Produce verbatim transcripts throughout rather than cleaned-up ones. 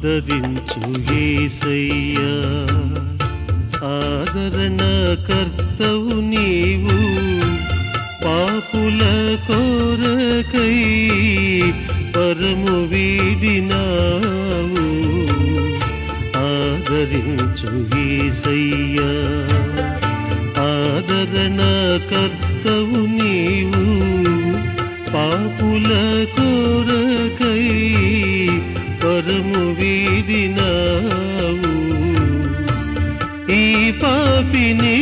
ఆదరించు యేసయ్యా ఆదరణ కర్తవు నీవు పాపుల కోరకై పరము వీడినావు ఆదరించు యేసయ్యా ఆదరణ కర్తవు నీవు పాపుల కోరకై పరము వీడినావు ఈ పాపిని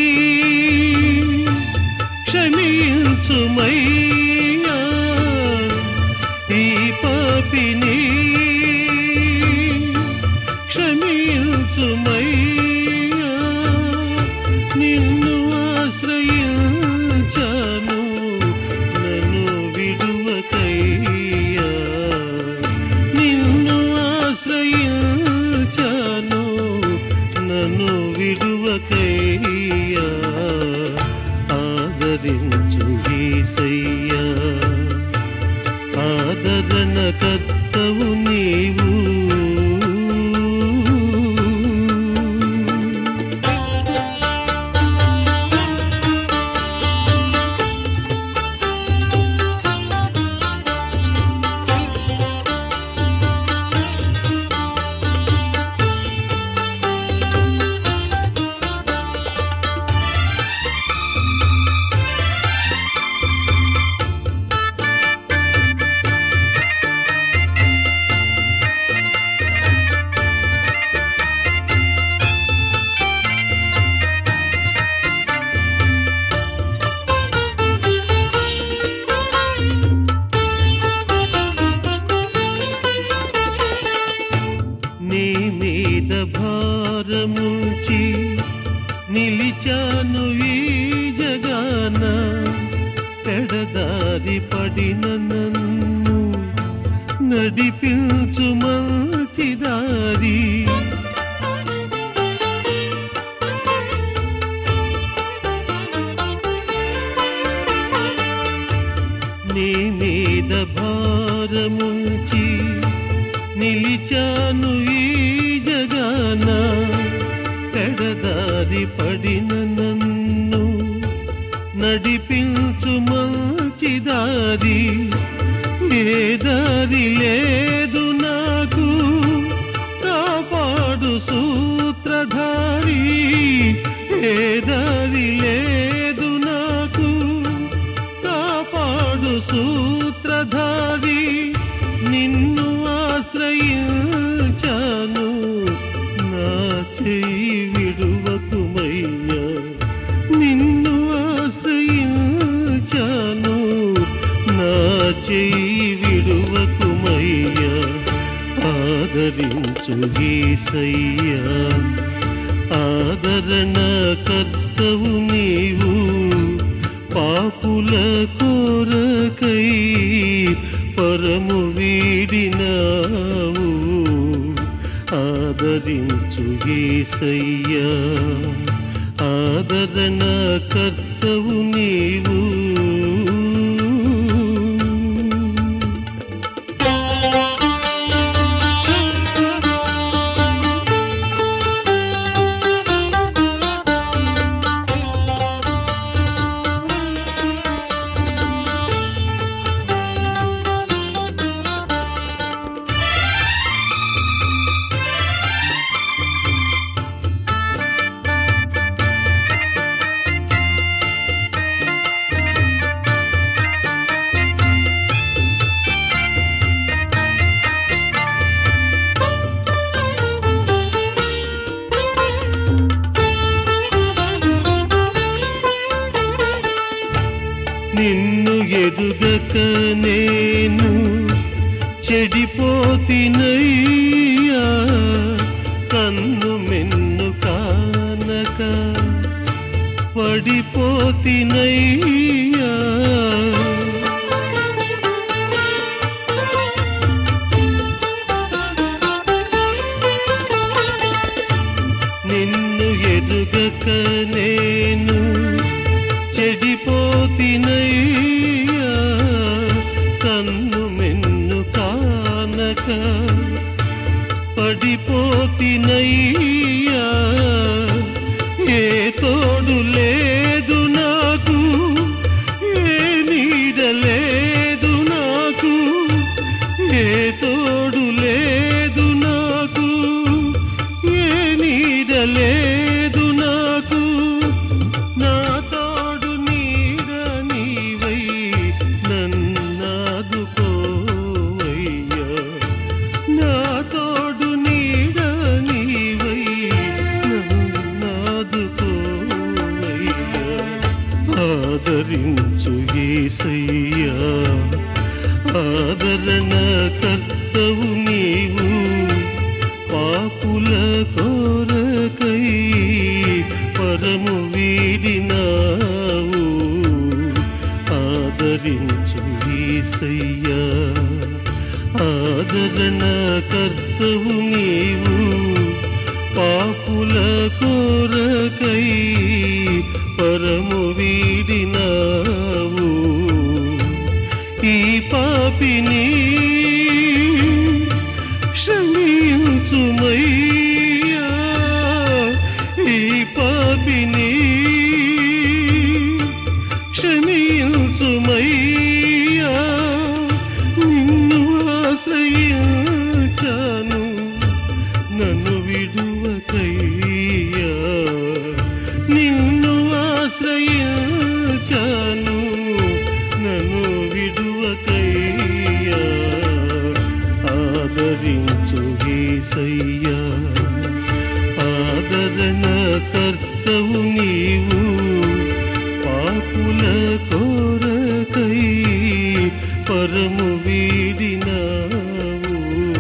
క్షమించుమయ్యా ఈ పాపిని క్షమించుమయ్యా నిన్ను ఆశ్రయించాను నన్ను విడువకయ్యా నిన్ను ఆశ్రయించాను నన్ను విడువకయ్యా ఆదరించు యేసయ్యా ఆదరణ కర్తవు నీవు నీ మీద భారముంచి నిలిచాను ఈ జగాన పెడదారి పడిన నన్ను నడిపించు మంచి దారి నీ మీద భారముంచి నిలిచాను ఈ జగాన పెడదారి పడిన నన్ను నడిపించు మంచి దారి ఏ దారి లేదు నాకు కాపాడు సూత్రధారి ఏ దారి లేదు నాకు కాపాడు సూత్రధారి నిన్ను ఆశ్రయించాను నా చేయి విడువకుమయ్యా నిన్ను ఆశ్రయించాను నా చేయి విడువకుమయ్యా ఆదరించు యేసయ్యా ఆదరణ కర్తవు నీవు పాపుల కోరకై పరము వీడినావు ఆదరించు యేసయ్యా ఆదరణ కర్తవు నీవు నిన్ను ఎరుగక నేను చెడిపోతినయ్యా కన్ను మెన్ను కానక పడిపోతినయ్యా నిన్ను ఎరుగక నేను చెడిపోతినయ్యా కన్ను మెన్ను కానక పడిపోతినయ్యా ఏ తోడు లేదు నాకు ఏ నీడ లేదు నాకు ఏ తోడు లేదు నాకు ఏ నీడ లేదు నాకు నా తోడు నీడ నీవై నన్నాదుకోవయ్యా నా తోడు నీడ నీవై నన్నాదుకోవయ్యా ఆదరించు యేసయ్యా ఆదరణ కర్తవు నీవు పాపుల కోరకై పరము వీడినావు ఆదరించు యేసయ్యా ఆదరణ కర్తవు నీవు పాపుల కోరకై పరము వీడినావు ఈ పాపిని క్షమించుమయ్యా ఈ పాపిని క్షమించుమయ్యా నిన్ను ఆశ్రయించాను నన్ను విడువకయ్యా నిన్ను ఆశ్రయించాను నన్ను విడువకయ్యా ఆదరించు యేసయ్యా ఆదరణ కర్తవు నీవు పాపుల కోరకై పరము వీడినావు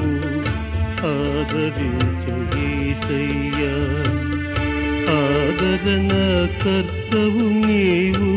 ఆదరించు యేసయ్యా ఆదరణ కర్తవు నీవు